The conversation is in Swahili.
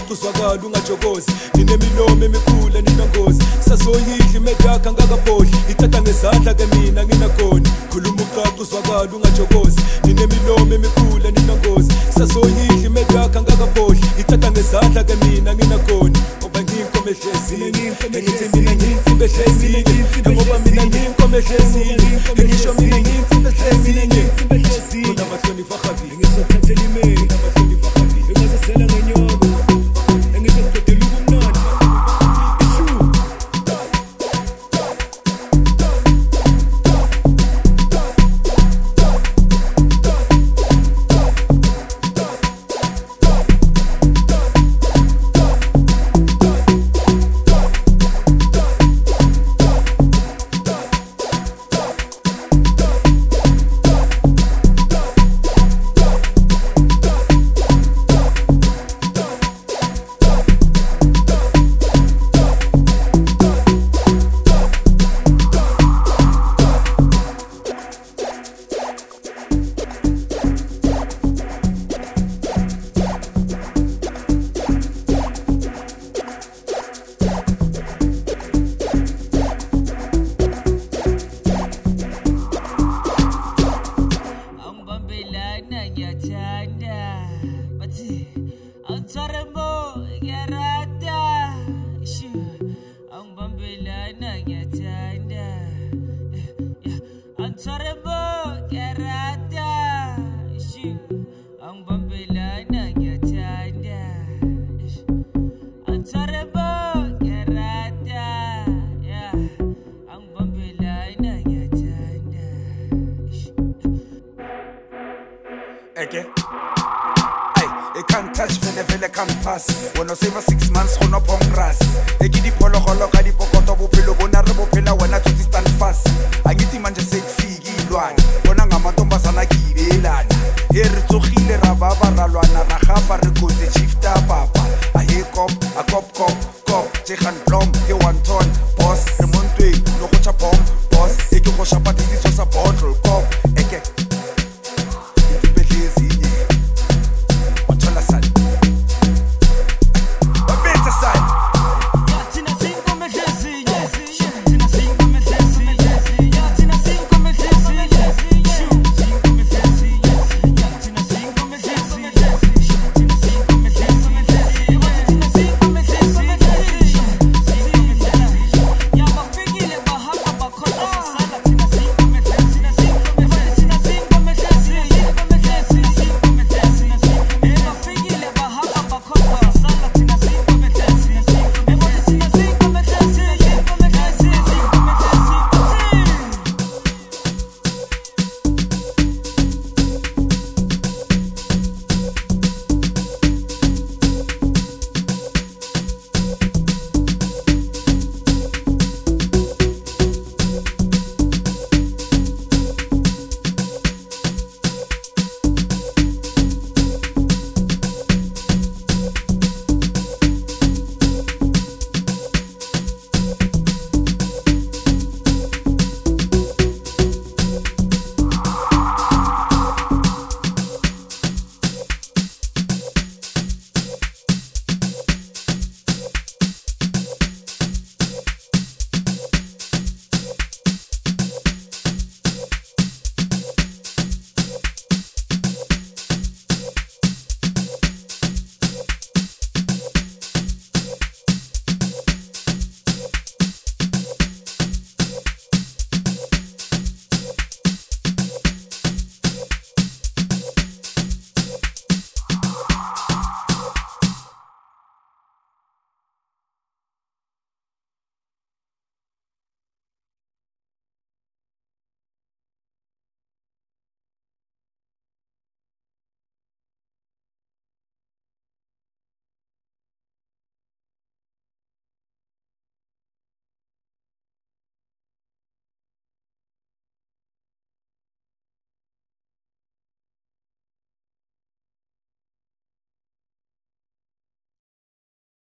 umqaqo uzwakala ungajokozi ninemilomo emikhulu ninongozi sasoyidla imedakha ngakabhodli ithatha ngezandla ke mina nginakhona khuluma umqaqo uzwakala ungajokozi ninemilomo emikhulu ninongozi sasoyidla imedakha ngakabhodli ithatha ngezandla ke mina nginakhona ngoba ngiyinkomo ehlezini ngithi mina ngiyinsimbi ehlezini ngoba mina ngiyinkomo ehlezini ngisho mina ngiyinsimbi ehlezini khona amahlonipho akhabile ngizothathela imeli amahlonipho akhabile engazisela ngenyoko engizocedela ubumnandi It can't touch vele can't pass. When I save 6 months on up on grass. They give the polo ka di pokoto bopelo bona re bopela wena to stand fast. Angithi manje sekufiki ilwane. Bona ngamantombazana kibelana. Here tsogile ra baba ra lwana ra gafa re kotse chifta papa. A he kop, a kop. Chegan blom.